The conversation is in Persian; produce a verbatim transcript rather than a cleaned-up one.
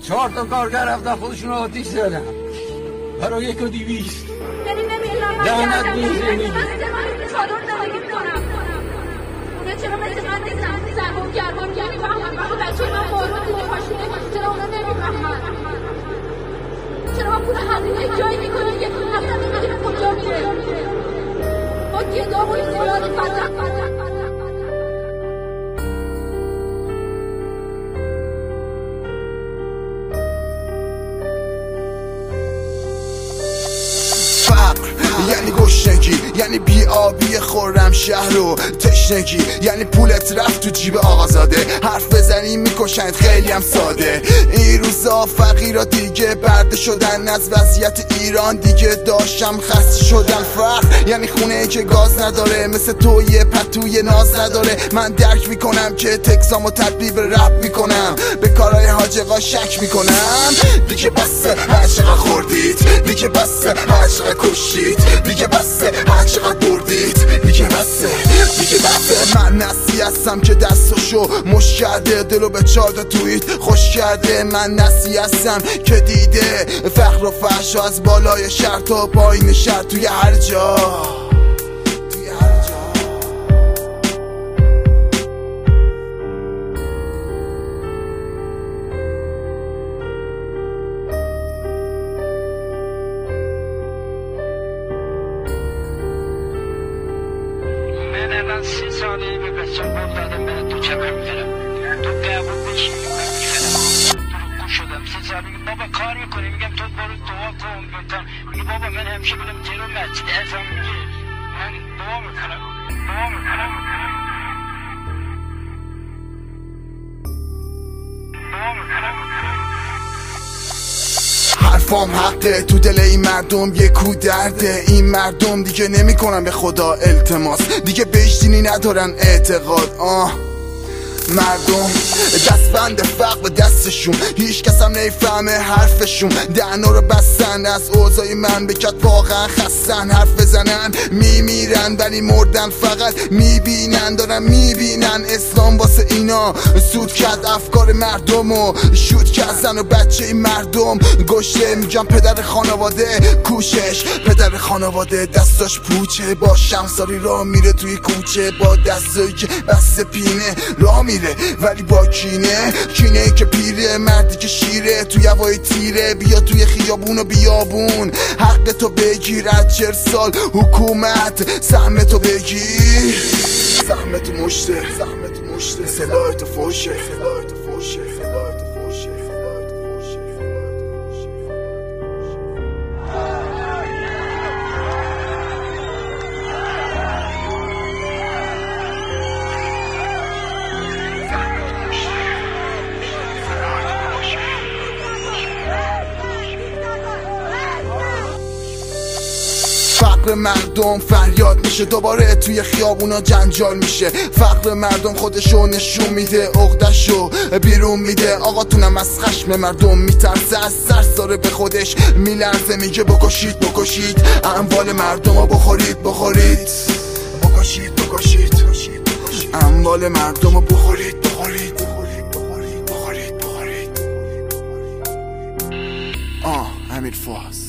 چهار تا کارگر رفتن خودشون رو آتیش زدن برای یک و دیویست. لعنت به این زندگی. چادر زندگی میکنم. اونا چرا مثل من نیستن؟ زربان گربان نمیفهمن. وقتی بچه من بارون دیده پاشونه چرا اونا نمیفهمن؟ چرا ما پول هزینه جایی میکنیم که اصلا نمیدونیم کجا میره؟ ما گدامون زیادی فضق فضق یعنی گشنگی، یعنی بی آبی خورم شهر و تشنگی، یعنی پولت رفت تو جیب آقازاده. حرف بزنی میکشند خیلی هم ساده. این روزا فقیرا دیگه برده شدن از وضعیت ایران، دیگه داشتم خسته شدن. فقر یعنی خونه که گاز نداره، مثل تو یه پتوی ناز نداره. من درک میکنم که تکسامو تبدیل به رپ میکنم، به کارهای حاجقا شک میکنم. دیگه بسه هر چقدر خوردید، دیگه بسه هر چقدر کشید، دیگه بسه هر چقدر بردید، دیگه بسه دیگه بسه. من نسی هستم که دستاشو مش کرده، دلو به چارده تویت خوش کرده. من نسی هستم که دیده فقر و فحش از بالای شهر تا پایین شهر، توی هر جا توی هر جا. من سی ساله به بچم بود دادم به تو چه میفرم تو قبول بشی میفرم تو شدم سی ساله بابا کار میکنی میگم تو برو دعا کن بکن میگه بابا من همیشه برم جلو مسجد ازم میگه من دعا میکنم دعا میکنم دعا میکنم حرفام حقه، تو دل این مردم یه کو درده. این مردم دیگه نمی کنن به خدا التماس، دیگه بهش دینی ندارن اعتقاد. آه مردم دستبند فقر به دستشون، هیچ کس هم نمیفهمه حرفشون. دهنا رو بستن از اوضاع من بکت، واقعا خستن. حرف بزنن میمیرن ولی مردن فقط میبینن، دارن میبینن. اسلام واسه اینا سود کرد افکار مردم و شود کرد زن و بچه این مردم. گشته میگم پدر خانواده کوشش، پدر خانواده دستاش پوچه، با شمساری را میره توی کوچه، با دستایی که بس پینه را میره ولی با کینه. کینه که پیره، مردی که شیره توی هوای تیره. بیا توی خیابون و بیابون حق تو بگیر، از چهل سال حکومت سهم تو بگیر. سهم تو مشته، سهم تو مشته، سلاح تو فوشه، سلاح تو فوشه، سلاح تو فوشه، سلاح تو فوشه. فقر مردم فریاد میشه، دوباره توی خیابونا جنجال میشه. فقر مردم خودشو نشون میده، عقدشو بیرون میده. آقاتونم از خشم مردم میترسه، از سرساره به خودش میلرزه. میگه بکشید بکشید اموال مردم رو، بخورید بخورید بکشید بکشید اموال مردم رو، بخورید بخورید بخورید بخورید بخورید. آه امیر فاز.